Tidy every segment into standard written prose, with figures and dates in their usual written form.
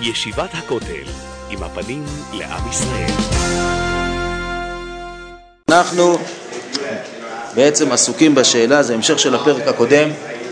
ישיבת הכותל, עם הפנים לעם ישראל. אנחנו בעצם עסוקים בשאלה, זה המשך של הפרק הקודם,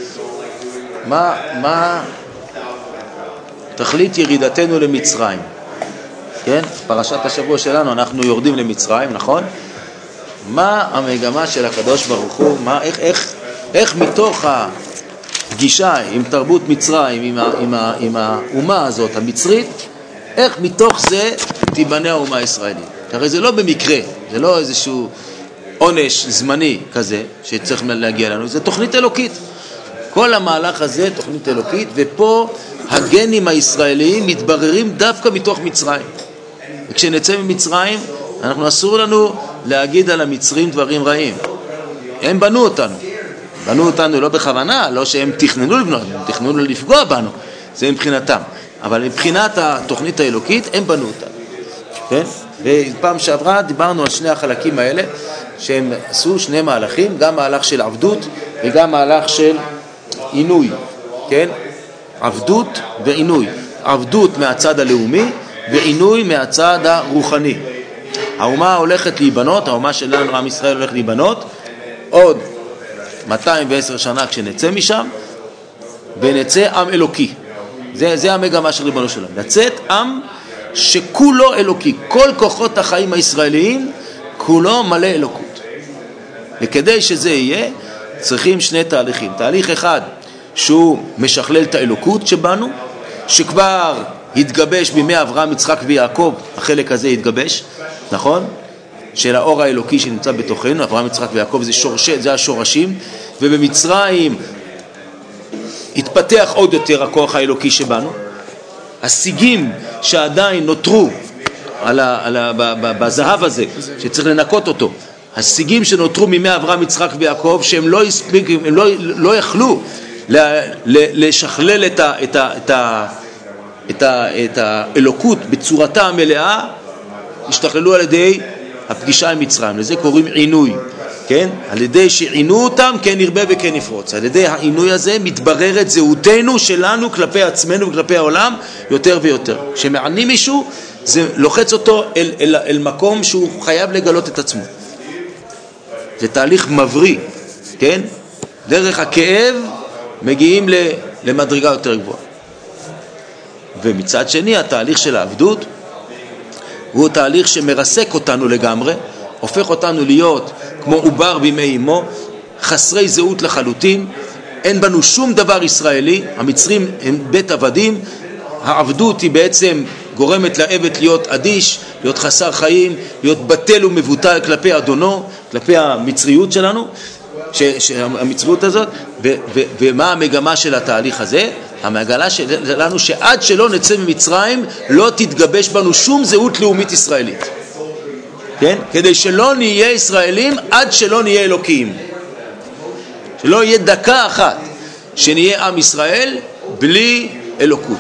מה תכלית ירידתנו למצרים? כן? פרשת השבוע שלנו, אנחנו יורדים למצרים, נכון? מה המגמה של הקדוש ברוך הוא? איך מתוך הפגישה עם תרבות מצרים, עם האומה הזאת, המצרית, איך מתוך זה תיבנה האומה הישראלית? הרי זה לא במקרה, זה לא איזשהו עונש זמני כזה שצריך להגיע לנו, זה תוכנית אלוקית. כל המהלך הזה תוכנית אלוקית, ופה הגנים הישראליים מתבררים דווקא מתוך מצרים. וכשנצא ממצרים, אנחנו אסור לנו להגיד על המצרים דברים רעים. הם בנו אותנו לא בכוונה, לא שהם תכננו לבנות, הם תכננו לפגוע בנו, זה מבחינתם. אבל מבחינת התוכנית האלוקית, הם בנו אותנו. כן? ופעם שעברה דיברנו על שני החלקים האלה, שהם עשו שני מהלכים, גם מהלך של עבדות וגם מהלך של עינוי. כן? עבדות ועינוי. עבדות מהצד הלאומי ועינוי מהצד הרוחני. האומה הולכת להיבנות, האומה שלנו, עם ישראל הולך להיבנות, עוד 210 שנה כשנצא משם, ונצא עם אלוקי. זה המגמה של ריבונו שלנו. לצאת עם שכולו אלוקי. כל כוחות החיים הישראליים, כולו מלא אלוקות. וכדי שזה יהיה, צריכים שני תהליכים. תהליך אחד, שהוא משכלל את האלוקות שבנו, שכבר התגבש בימי אברהם, יצחק ויעקב, החלק הזה התגבש, נכון? של האור האלוקי שנמצא בתוכנו, אברהם, יצחק ויעקב, זה השורשים, ובמצרים התפתח עוד יותר הכוח האלוקי שבנו. השיגים שעדיין נותרו בזהב הזה, שצריך לנקות אותו, השיגים שנותרו מימי אברהם, יצחק ויעקב, שהם לא יכלו לשכלל את האלוקות בצורתה המלאה, השתכללו על ידי הפגישה עם מצרים. לזה קוראים עינוי, כן? על ידי שעינו אותם כן ירבה וכן יפרוץ. על ידי העינוי הזה מתבררת זהותנו שלנו כלפי עצמנו וכלפי העולם יותר ויותר. כשמענים מישהו זה לוחץ אותו אל מקום שהוא חייב לגלות את עצמו. זה תהליך מבריא, כן? דרך הכאב מגיעים למדרגה יותר גבוהה. ומצד שני התהליך של העבדות הוא תהליך שמרסק אותנו לגמרי, הופך אותנו להיות כמו עובר בימי אמו, חסרי זהות לחלוטין, אין בנו שום דבר ישראלי. המצרים הם בית עבדים, העבדות היא בעצם גורמת לעבד להיות אדיש, להיות חסר חיים, להיות בטל ומבוטל כלפי אדונו, כלפי המצריות שלנו, המצריות הזאת. ומה המגמה של התהליך הזה? המגלה שלנו שעד שלא נצא ממצרים לא תתגבש בנו שום זהות לאומית ישראלית, כן? כדי שלא נהיה ישראלים עד שלא נהיה אלוקיים, שלא יהיה דקה אחת שנהיה עם ישראל בלי אלוקות.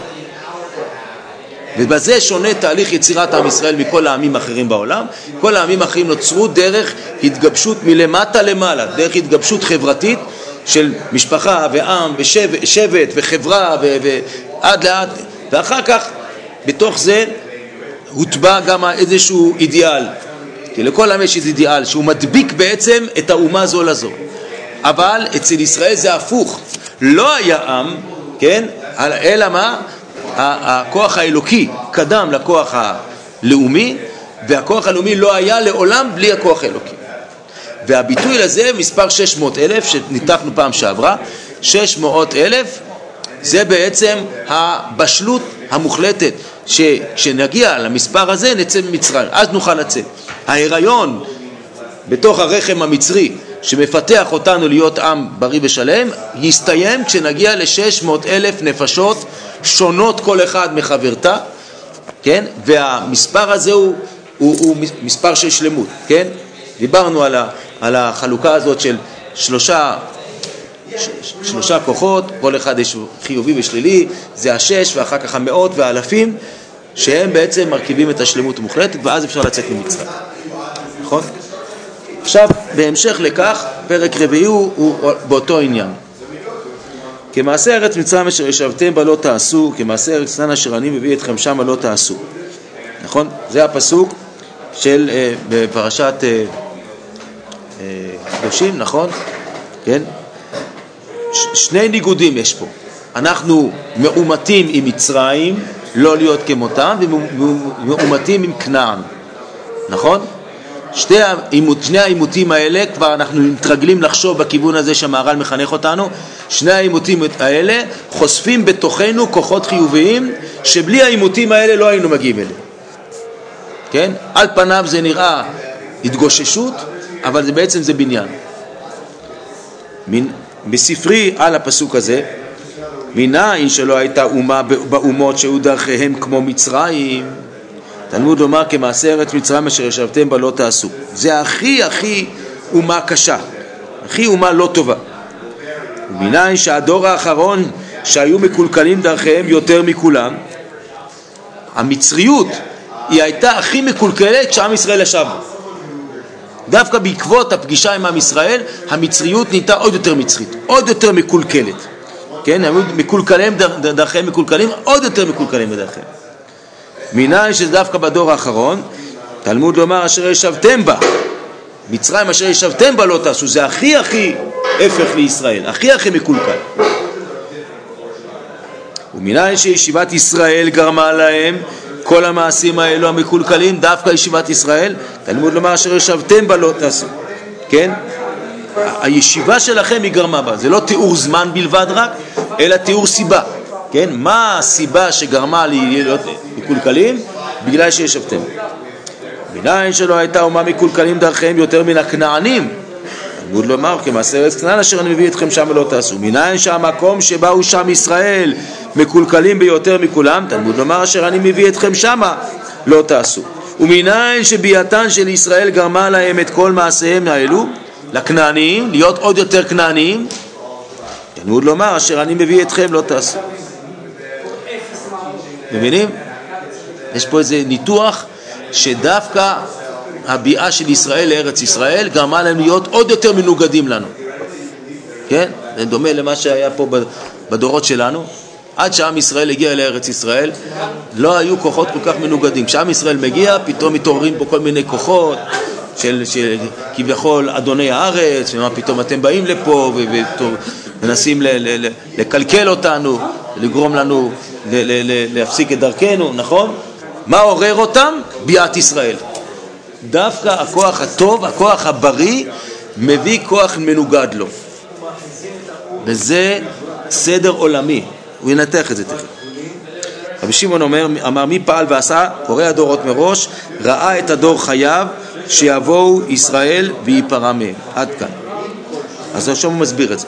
ובזה שונה תהליך יצירת עם ישראל מכל העמים האחרים בעולם. כל העמים האחרים נוצרו דרך התגבשות מלמטה למעלה, דרך התגבשות חברתית של משפחה ועם ושבט וחברה ועד לאט, ואחר כך בתוך זה הוטבע גם איזשהו אידיאל, כי לכל עם יש אידיאל שהוא מדביק בעצם את האומה זו לזו. אבל אצל ישראל זה הפוך, לא היה עם, כן? אלא מה? הכוח האלוקי קדם לכוח הלאומי, והכוח הלאומי לא היה לעולם בלי הכוח האלוקי. והביטוי לזה מספר 600,000 שניתחנו פעם שעברה, 600,000 זה בעצם הבשלות המוחלטת, שכשנגיע למספר הזה נצא ממצרים, אז נוכל לצאת. ההיריון בתוך הרחם המצרי שמפתח אותנו להיות עם בריא ושלם יסתיים כשנגיע ל600,000 נפשות שונות כל אחד מחברתה, כן? והמספר הזה הוא מספר של שלמות, כן? דיברנו על החלוקה הזאת של שלושה כוחות, כל אחד יש חיובי ושלילי, זה 6 ואחר כך 100 והאלפים, שהם בעצם מרכיבים את השלמות המוחלטת, ואז אפשר לצאת ממצרים. נכון? עכשיו, בהמשך לכך, פרק רביעי הוא באותו עניין. כמעשה ארץ מצרים אשר ישבתם בה לא תעשו, כמעשה ארץ כנען אשר אני מביא אתכם שם לא תעשו. נכון? זה הפסוק של בפרשת קדושים, נכון? כן? שני ניגודים יש פה. אנחנו מאומתים עם מצרים, לא להיות כמותם, ומאומתים עם כנען. נכון? שני העימותים האלה, כבר אנחנו מתרגלים לחשוב בכיוון הזה שהמהר"ל מחנך אותנו, שני העימותים האלה חושפים בתוכנו כוחות חיוביים, שבלי העימותים האלה לא היינו מגיעים אליהם. כן? על פניו זה נראה התגוששות, אבל בעצם זה בניין. בספרי על הפסוק הזה, מנין שלא הייתה אומה באומות שהיו דרכיהם כמו מצרים, תלמוד לומר כמעשה ארץ מצרים אשר ישבתם בה לא תעשו. זה הכי אומה קשה, הכי אומה לא טובה. ומנין שהדור האחרון שהיו מקולקלים דרכיהם יותר מכולם, המצריות היא הייתה הכי מקולקלת כשעם ישראל ישב. דווקא בעקבות הפגישה עם עם ישראל, המצריות נהייתה עוד יותר מצרית, עוד יותר מקולקלת. כן, הם מקולקלים דרכיהם מקולקלים, עוד יותר מקולקלים בדרכיהם. מנין שזה דווקא בדור האחרון, תלמוד לומר אשר ישבתם בה, מצרים אשר ישבתם בה לא תעשו, זה הכי הפך לישראל, הכי מקולקל. ומנין שישיבת ישראל גרמה להם כל המעשים האלו המקולקלים, דווקא ישיבת ישראל, תלמוד לומר אשר ישבתם בה לא תעשו. כן? הישיבה שלכם היא גרמה בה, זה לא תיאור זמן בלבד רק, אלא תיאור סיבה. כן? מה הסיבה שגרמה להיות מקולקלים? בגלל שישבתם. מנין שלא הייתה אומה מקולקלים דרכיהם יותר מן הכנענים, תלמוד לומר כמעשה ארץ כנען אשר אני מביא אתכם שם ולא תעשו. מנין שהמקום שבאו שם ישראל מקולקלים ביותר מכולם, תלמוד לומר אשר אני מביא אתכם שם לא תעשו. ומנין שביאתן של ישראל גרמה להם את כל מעשיהם האלו, לכנעניים, להיות עוד יותר כנעניים, תלמוד לומר אשר אני מביא אתכם לא תעשו. מבינים? יש פה איזה ניתוח שדווקא הביאה של ישראל לארץ ישראל גרמה להם להיות עוד יותר מנוגדים לנו. כן? זה דומה למה שהיה פה בדורות שלנו. עד שעם ישראל הגיע לארץ ישראל, לא היו כוחות כל כך מנוגדים. כשעם ישראל מגיע, פתאום מתעוררים פה כל מיני כוחות של כביכול אדוני הארץ, ומה פתאום אתם באים לפה ומנסים לקלקל אותנו, לגרום לנו להפסיק את דרכנו, נכון? מה עורר אותם? ביאת ישראל. דווקא הכוח הטוב, הכוח הבריא, מביא כוח מנוגד לו. וזה סדר עולמי. הוא ינתח את זה תכף. רבי שמעון אמר מי פעל ועשה? קורא הדורות מראש, ראה את הדור חייב שיבואו ישראל ויפרע מהם. עד כאן. אז עכשיו הוא מסביר את זה.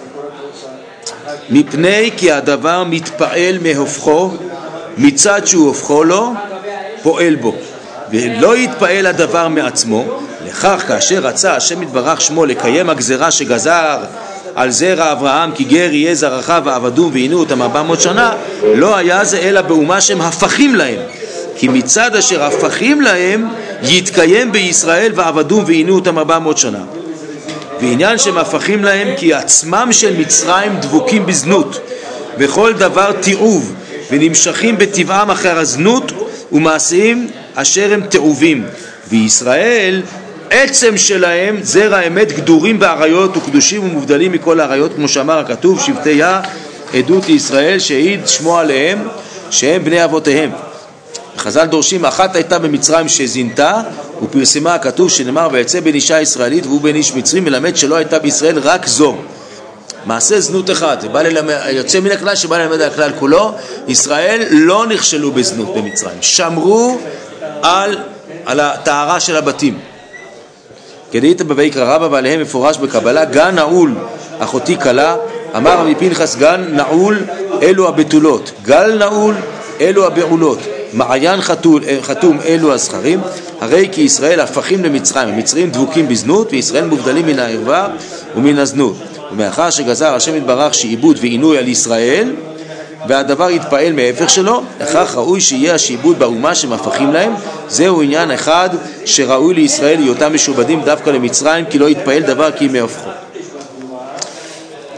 מפני כי הדבר מתפעל מהופכו, מצד שהוא הופכו לו, פועל בו. ולא יתפעל הדבר מעצמו, לכך כאשר רצה השם יתברך שמו לקיים הגזרה שגזר על זרע אברהם כי גר יהיה זרעך ועבדום ועינו אותם 400 שנה, לא היה זה אלא באומה שהם הפכים להם, כי מצד אשר הפכים להם יתקיים בישראל ועבדום ועינו אותם 400 שנה. ועניין שהם הפכים להם כי עצמם של מצרים דבוקים בזנות וכל דבר תיעוב, ונמשכים בטבעם אחר הזנות ומעשים אשר הם תיעובים, וישראל עצם שלהם זרע אמת גדורים בעריות וקדושים ומובדלים מכל העריות, כמו שאמר הכתוב שבטיה עדות לישראל שהעיד שמו עליהם שהם בני אבותיהם. חז"ל דורשים אחת הייתה במצרים שזינתה ופרסמה, הכתוב שנאמר ויצא בן אישה ישראלית והוא בן איש מצרים, מלמד שלא הייתה בישראל רק זו. מעשה זנות אחד, יוצא מן הכלל שבא ללמד על הכלל כולו. ישראל לא נכשלו בזנות במצרים, שמרו על הטהרה של הבתים. כדאית בויקרא רבא ועליהם מפורש בקבלה, גן נעול אחותי כלה, אמר רבי פנחס גן נעול אלו הבתולות, גל נעול אלו הבעולות, מעיין חתום אלו הזכרים. הרי כי ישראל הפכים למצרים, המצרים דבוקים בזנות וישראל מובדלים מן הערווה ומן הזנות. ומאחר שגזר השם יתברך שעיבוד ועינוי על ישראל והדבר יתפעל מההפך שלו, לכך ראוי שיהיה השעבוד באומה שמפכים להם. זהו עניין אחד שראוי לישראל להיותם משובדים דווקא למצרים, כי לא יתפעל דבר כי מהפכו.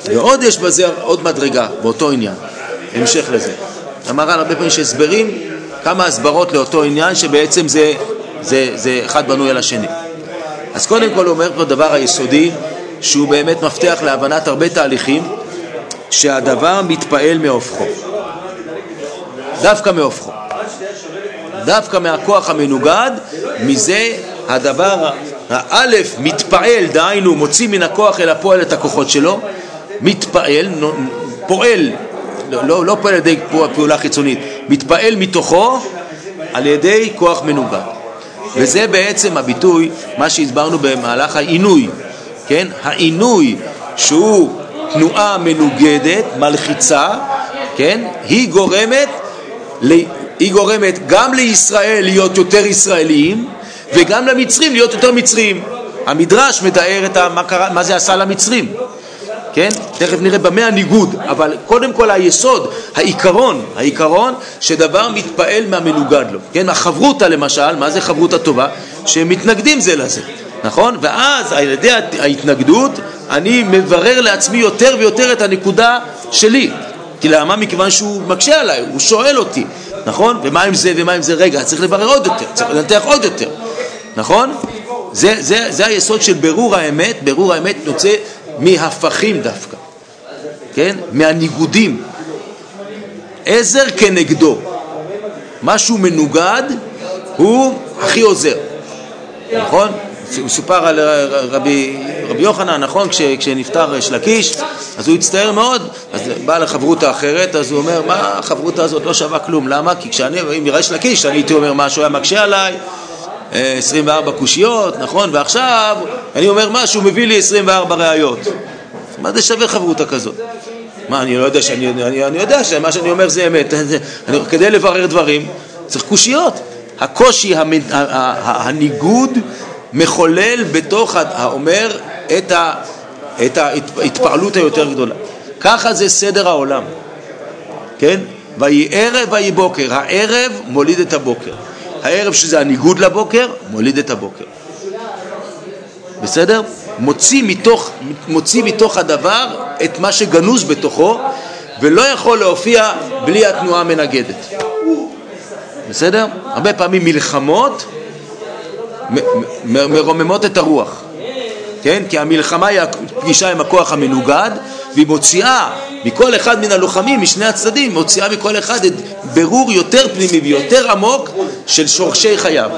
ועוד יש בזה עוד מדרגה, באותו עניין, המשך לזה. אמר הרבה פעמים שהסברים, כמה הסברות לאותו עניין, שבעצם זה אחד בנוי על השני. אז קודם כל הוא אומר פה דבר היסודי, שהוא באמת מפתח להבנת הרבה תהליכים, שהדבר מתפעל מהופכו. דווקא מהופכו. דווקא מהכוח המנוגד, מזה הדבר האלף מתפעל, דהיינו מוציא מן הכוח אל הפועל את הכוחות שלו, מתפעל, פועל, לא פועל על ידי פעולה חיצונית, מתפעל מתוכו על ידי כוח מנוגד. וזה בעצם הביטוי, מה שהסברנו במהלך העינוי, כן? העינוי שהוא תנועה מנוגדת, מלחיצה, כן? היא גורמת גם לישראל להיות יותר ישראלים, וגם למצרים להיות יותר מצרים. המדרש מתאר מה זה עשה למצרים, כן? תכף נראה במה הניגוד, אבל קודם כל היסוד, העיקרון שדבר מתפעל מהמנוגד לו, כן? החברותה למשל, מה זה חברותה טובה? שהם מתנגדים זה לזה, נכון? ואז על ידי ההתנגדות אני מברר לעצמי יותר ויותר את הנקודה שלי. כי למה? מכיוון שהוא מקשה עליי, הוא שואל אותי, נכון? ומה עם זה ומה עם זה? רגע, צריך לברר עוד יותר, צריך לנתח עוד יותר, נכון? זה היסוד של ברור האמת. ברור האמת נוצא מהפכים דווקא, כן? מהניגודים. עזר כנגדו. משהו מנוגד הוא הכי עוזר, נכון? הוא סופר על רבי יוחנן, נכון? כשנפטר שלקיש, אז הוא הצטער מאוד, אז בא לחברותה אחרת, אז הוא אומר, מה החברותה הזאת לא שווה כלום? למה? כי אם יראה שלקיש, אני הייתי אומר משהו היה מקשה עליי, 24 קושיות, נכון? ועכשיו אני אומר משהו, מביא לי 24 ראיות. מה זה שווה חברותה כזאת? מה, אני לא יודע אני יודע שמה שאני אומר זה אמת. כדי לברר דברים צריך קושיות. הקושי, הניגוד מחולל בתוך האומר את ההתפעלות היותר גדולה. ככה זה סדר העולם, כן? ויהי ערב ויהי בוקר. הערב מוליד את הבוקר. הערב שזה הניגוד לבוקר מוליד את הבוקר. בסדר? מוציא מתוך הדבר את מה שגנוז בתוכו, ולא יכול להופיע בלי התנועה המנגדת. בסדר? הרבה פעמים מלחמות מרוממות את הרוח, כן? כי המלחמה היא הפגישה עם הכוח המנוגד, והיא מוציאה מכל אחד מן הלוחמים, משני הצדדים, מוציאה מכל אחד את ברור יותר פנימי ויותר עמוק של שורשי חייו.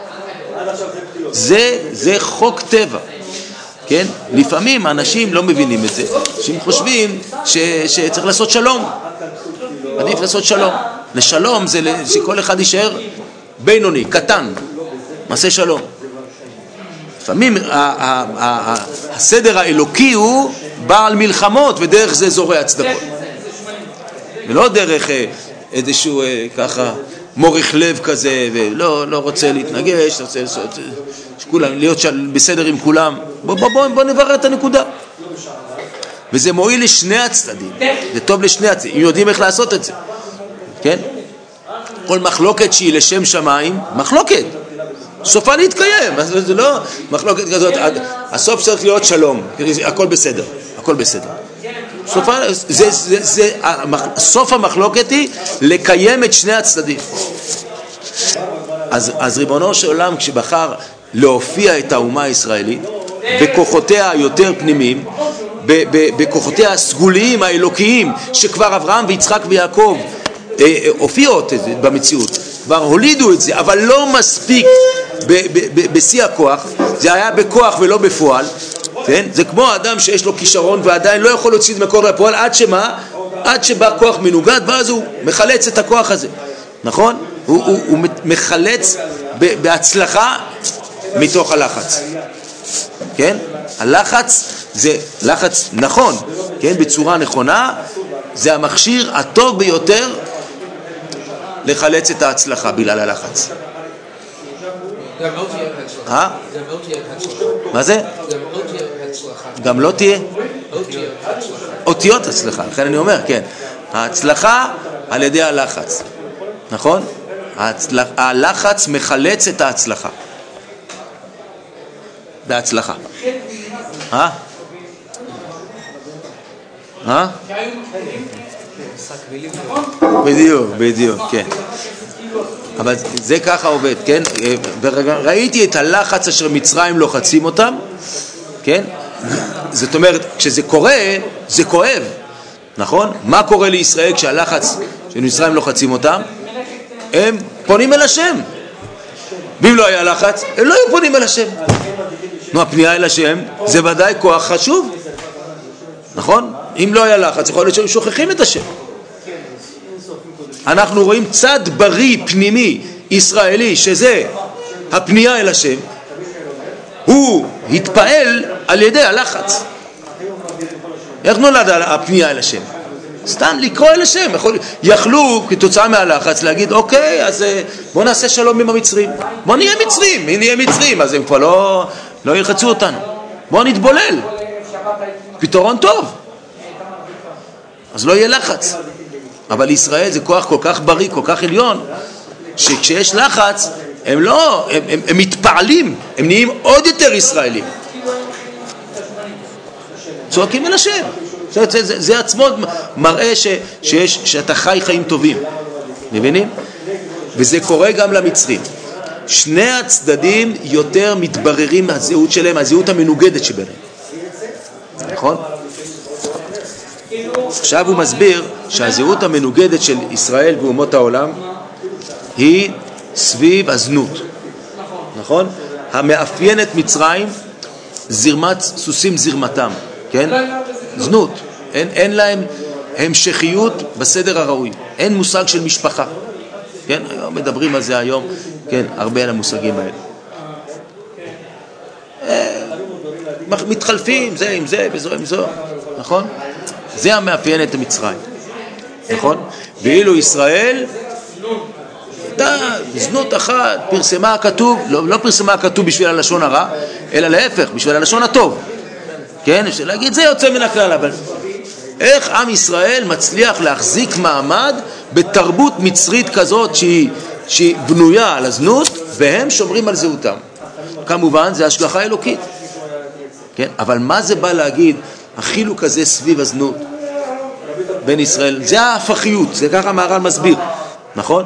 זה חוק טבע, כן? לפעמים אנשים לא מבינים את זה, שהם חושבים שצריך לעשות שלום, עדיף לעשות שלום. לשלום זה שכל אחד יישאר בינוני, קטן, מעשה שלום. לפעמים הסדר האלוקי הוא בעל מלחמות, ודרך זה זורע צדקות, ולא דרך איזשהו ככה מורך לב כזה, ולא רוצה להתנגש, רוצה להיות בסדר עם כולם. בוא נברר את הנקודה. וזה מועיל לשני הצדדים, זה טוב לשני הצדדים, אם יודעים איך לעשות את זה, כן? כל מחלוקת שהיא לשם שמיים, מחלוקת סופה להתקיים, זה לא מחלוקת כזאת, הסוף צריך להיות שלום, הכל בסדר, הכל בסדר. סוף המחלוקת היא לקיים את שני הצדדים. אז ריבונו של עולם, כשבחר להופיע את האומה הישראלית בכוחותיה היותר פנימיים, בכוחותיה הסגוליים האלוקיים, שכבר אברהם ויצחק ויעקב הופיעו במציאות, כבר הולידו את זה, אבל לא מספיק בשיא הכוח, זה היה בכוח ולא בפועל, כן? זה כמו האדם שיש לו כישרון ועדיין לא יכול להוציא את מקור לפועל, עד שבא כוח מנוגד, ואז הוא מחלץ את הכוח הזה, נכון? הוא מחלץ בהצלחה מתוך הלחץ, כן? הלחץ זה לחץ נכון, כן? בצורה נכונה, זה המכשיר הטוב ביותר לחלץ את ההצלחה בגלל הלחץ. מה זה? גם לא תהיה אותיות הצלחה, לכן אני אומר, כן, ההצלחה על ידי הלחץ, נכון? הלחץ מחלץ את ההצלחה בהצלחה. בדיוק, כן. אבל זה ככה עובד, כן? ראיתי את הלחץ אשר מצרים לוחצים אותם, כן? זאת אומרת, כשזה קורה, זה כואב, נכון? מה קורה לישראל כשהלחץ של מצרים לוחצים אותם? הם פונים אל השם. ואם לא היה לחץ, הם לא היו פונים אל השם. הפנייה אל השם זה ודאי כוח חשוב, נכון? אם לא היה לחץ, יכול להיות שהם שוכחים את השם. אנחנו רואים צד בריא פנימי ישראלי, שזה הפנייה אל השם. הוא התפעל על ידי הלחץ. איך נולד הפנייה אל השם? סתם לקרוא אל השם. יכלו כתוצאה מהלחץ להגיד, אוקיי, אז בוא נעשה שלום עם המצרים. בוא נהיה מצרים. אם נהיה מצרים, אז הם כבר לא ילחצו אותנו. בוא נתבולל. פתרון טוב. אז לא יהיה לחץ. אבל ישראל זה כוח כל כך בריא, כל כך עליון, שכשיש לחץ, הם מתפעלים, הם נהיים עוד יותר ישראלים. צועקים אל השם. זה עצמו מראה שאתה חי חיים טובים. מבינים? וזה קורה גם למצרים. שני הצדדים יותר מתבררים מהזהות שלהם, הזהות המנוגדת שביניהם. נכון? עכשיו הוא מסביר שהזהות המנוגדת של ישראל ואומות העולם היא סביב הזנות. נכון? המאפיינת מצרים זרמת סוסים זרמתם, כן? זנות. אין להם המשכיות בסדר הראוי. אין מושג של משפחה. כן? היום מדברים על זה היום, כן, הרבה על המושגים האלה. מתחלפים זה עם זה וזו עם זו, נכון? זה המאפיין את מצרים, נכון? ואילו ישראל, זנות אחת, פרסמה הכתוב, לא פרסמה הכתוב בשביל הלשון הרע, אלא להפך, בשביל הלשון הטוב. כן? אפשר להגיד, זה יוצא מן הכלל, אבל איך עם ישראל מצליח להחזיק מעמד בתרבות מצרית כזאת שהיא בנויה על הזנות, והם שומרים על זהותם? כמובן, זה השגחה אלוקית. כן? אבל מה זה בא להגיד, החילוק הזה סביב הזנות בין ישראל? זה ההפכיות, זה ככה מהר"ל מסביר, נכון?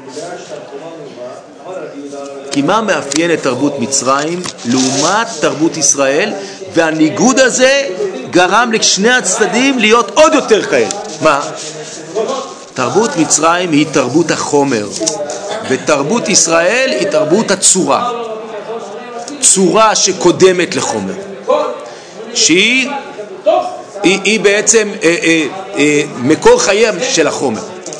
כי מה מאפיין את תרבות מצרים לעומת תרבות ישראל, והניגוד הזה גרם לשני הצדדים להיות עוד יותר כאלה. מה? תרבות מצרים היא תרבות החומר, ותרבות ישראל היא תרבות הצורה. צורה שקודמת לחומר, שהיא בעצם מקור חייהם של החומר.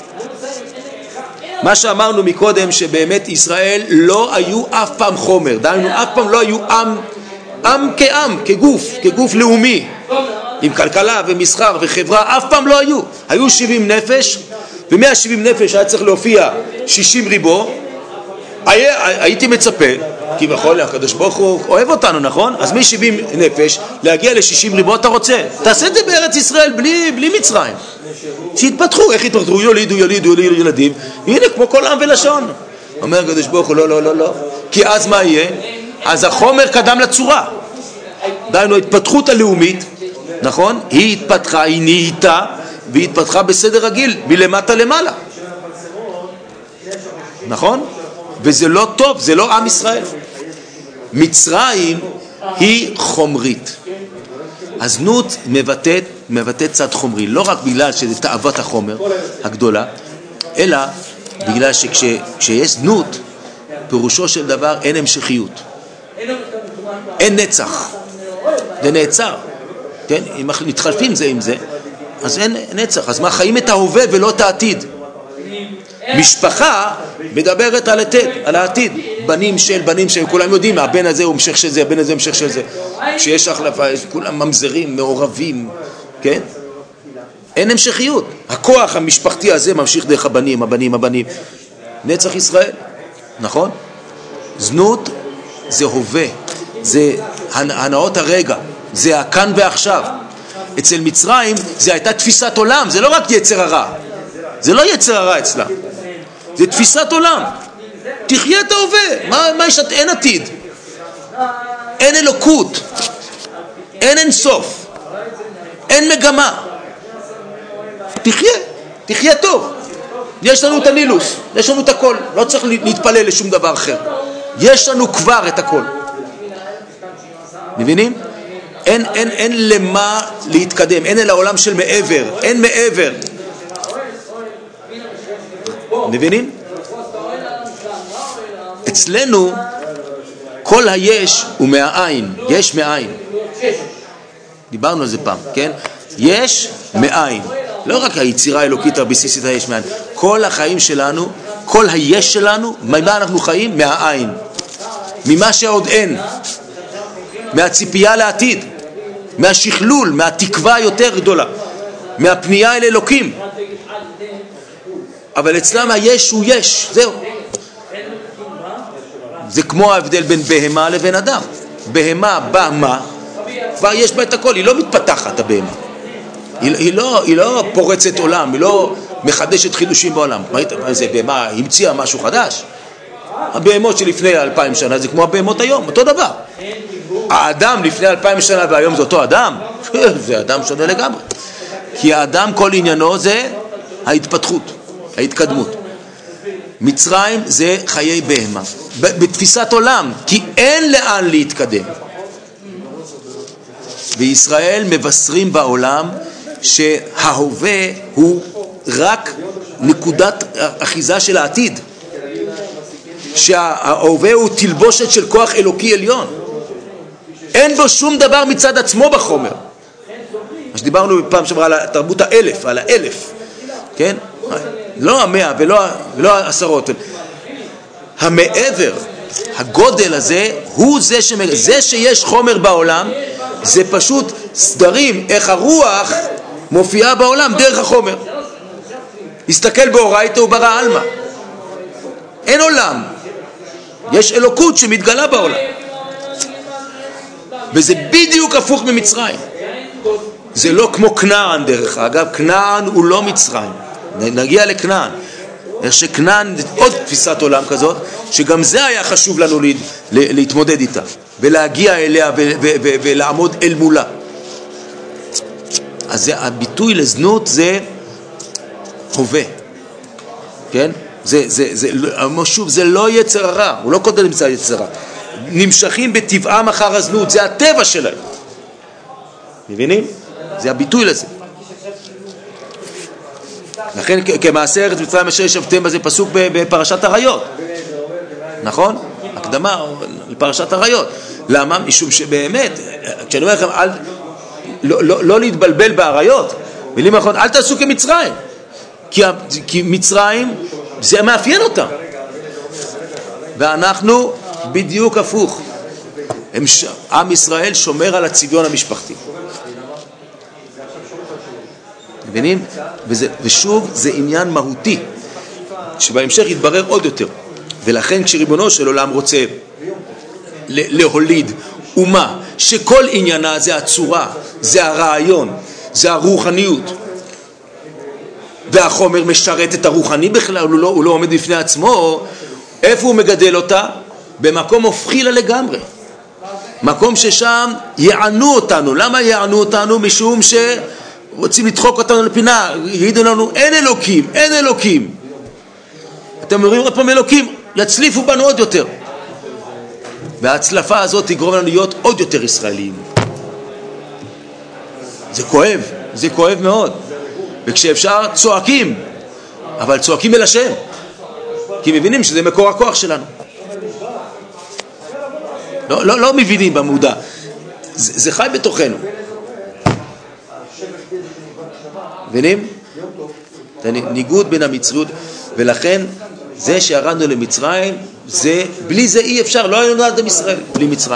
מה שאמרנו מקודם, שבאמת ישראל לא היו אף פעם חומר, דהיינו אף פעם לא היו עם כעם, כגוף לאומי, עם כלכלה ומסחר וחברה, אף פעם לא היו. היו 70 נפש, ו170 נפש היה צריך להופיע 60 ריבו. הייתי מצפה, כי בכל הקדוש ברוך הוא אוהב אותנו, נכון? אז מ-70 נפש להגיע ל-60 ריבו אתה רוצה, תעשה את זה בארץ ישראל בלי מצרים, שהתפתחו. איך התפתחו? יולידו ילדים, הנה כמו כל עם ולשון. אומר הקדוש ברוך הוא, לא, כי אז מה יהיה? אז החומר קדם לצורה. דהיינו ההתפתחות הלאומית, נכון? היא התפתחה, היא נהייתה, והיא התפתחה בסדר רגיל, מלמטה למעלה, נכון? וזה לא טוב, זה לא עם ישראל. מצרים היא חומרית. הזנות מבטאת צד חומרי, לא רק בגלל שזה תאוות החומר הגדולה, אלא בגלל שכשיש זנות, פירושו של דבר אין המשכיות, אין נצח, זה נעצר, כן? אם מתחלפים זה עם זה, אז אין נצח. אז מה, חיים את ההווה ולא את העתיד. משפחה מדברת על העתיד, בנים של, כולם יודעים, הבן הזה הוא המשך של זה, הבן הזה הוא המשך של זה. כשיש החלפה, כולם ממזרים, מעורבים, כן? אין המשכיות. הכוח המשפחתי הזה ממשיך דרך הבנים. נצח ישראל, נכון? זנות זה הווה, זה הנאות הרגע, זה הכאן ועכשיו. אצל מצרים זה הייתה תפיסת עולם, זה לא רק יצר הרע, זה לא יצר הרע אצלה, זה תפיסת עולם. תחיה את ההווה, מה יש? אין עתיד, אין אלוקות, אין סוף, אין מגמה. תחיה טוב. יש לנו את הנילוס, יש לנו את הכל, לא צריך להתפלל לשום דבר אחר. יש לנו כבר את הכל. מבינים? אין למה להתקדם, אין אל העולם של מעבר, אין מעבר. מבינים? אצלנו כל היש הוא מהעין, יש מאין. דיברנו על זה פעם, כן? יש מאין. לא רק היצירה האלוקית הבסיסית היש מאין. כל החיים שלנו, כל היש שלנו, ממה אנחנו חיים? מהעין. ממה שעוד אין. מהציפייה לעתיד. מהשכלול, מהתקווה יותר גדולה. מהפנייה אל אלוקים. אבל אצלם היש הוא יש, זהו. זה כמו ההבדל בין בהמה לבין אדם. בהמה בהמה, כבר יש בה את הכל, היא לא מתפתחת הבהמה. היא לא פורצת עולם, היא לא מחדשת חידושים בעולם. זה בהמה המציאה משהו חדש. הבהמות שלפני 2000 שנה זה כמו הבהמות היום, אותו דבר. האדם לפני 2000 שנה והיום זה אותו אדם, זה אדם שונה לגמרי. כי האדם כל עניינו זה ההתפתחות, ההתקדמות. מצרים זה חיי בהמה, בתפיסת עולם, כי אין לאן להתקדם. וישראל מבשרים בעולם שההווה הוא רק נקודת אחיזה של העתיד, שההווה הוא תלבושת של כוח אלוקי עליון, אין בו שום דבר מצד עצמו בחומר. מה שדיברנו פעם שעברה על תרבות האלף, על האלף, כן? לא המאה ולא העשרות, המעבר, הגודל הזה הוא זה שיש חומר בעולם, זה פשוט סדרים איך הרוח מופיעה בעולם דרך החומר. הסתכל באורייתא וברא עלמא, אין עולם, יש אלוקות שמתגלה בעולם, וזה בדיוק הפוך ממצרים. זה לא כמו כנען דרך אגב, כנען הוא לא מצרים, נגיע לכנען. איך שכנען זה עוד תפיסת עולם כזאת, שגם זה היה חשוב לנו להתמודד איתה ולהגיע אליה ולעמוד אל מולה. אז הביטוי לזנות זה הווה, כן? שוב, זה לא יצר הרע, הוא לא קודם נמצא יצר הרע. נמשכים בטבעם אחר הזנות, זה הטבע שלהם. מבינים? זה הביטוי לזה. לכן כמעשה ארץ מצרים אשר ישבתם בזה פסוק בפרשת עריות, נכון? הקדמה לפרשת עריות. למה? משום שבאמת כשאני אומר לכם לא להתבלבל בעריות, מילים אחרות, אל תעשו כמצרים, כי מצרים זה מאפיין אותם, ואנחנו בדיוק הפוך. עם ישראל שומר על הצביון המשפחתי, מבינים? ושוב, זה עניין מהותי שבהמשך יתברר עוד יותר. ולכן כשריבונו של עולם רוצה להוליד אומה שכל עניינה זה הצורה, זה הרעיון, זה הרוחניות, והחומר משרת את הרוחני בכלל, הוא לא עומד בפני עצמו, איפה הוא מגדל אותה? במקום הופכי לה לגמרי, מקום ששם יענו אותנו. למה יענו אותנו? משום רוצים לדחוק אותנו לפינה, יגידו לנו אין אלוקים, אין אלוקים. אתם אומרים עוד פעם אלוקים, יצליפו בנו עוד יותר, וההצלפה הזאת תגרום לנו להיות עוד יותר ישראלים. זה כואב, זה כואב מאוד. וכשאפשר צועקים, אבל צועקים אל השם, כי מבינים שזה מקור הכוח שלנו. לא מבינים במודע, זה חי בתוכנו. מבינים? ניגוד בין המצריות, ולכן זה שירדנו למצרים, זה, בלי זה אי אפשר, לא היינו נולד ישראל בלי מצרים.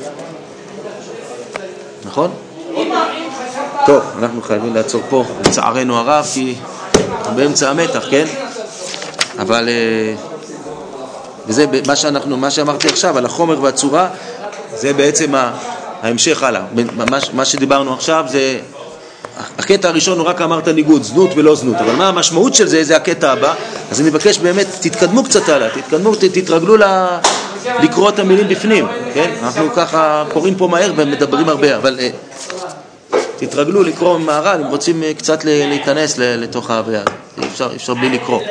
נכון? טוב, אנחנו חייבים לעצור פה, לצערנו הרב, כי באמצע המתח, כן? אבל וזה מה שאמרתי עכשיו על החומר והצורה, זה בעצם ההמשך הלאה. מה שדיברנו עכשיו זה הקטע הראשון, הוא רק אמרת ניגוד, זנות ולא זנות, אבל מה המשמעות של זה? זה הקטע הבא. אז אני מבקש באמת, תתקדמו קצת הלאה, תתרגלו לקרוא את המילים בפנים, כן? אנחנו ככה קוראים פה מהר ומדברים הרבה, אבל תתרגלו לקרוא מהר"ל, אם רוצים קצת להיכנס לתוך ההוויה. אפשר בלי לקרוא.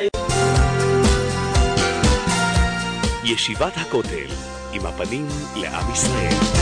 ישיבת הכותל, עם הפנים לעם ישראל.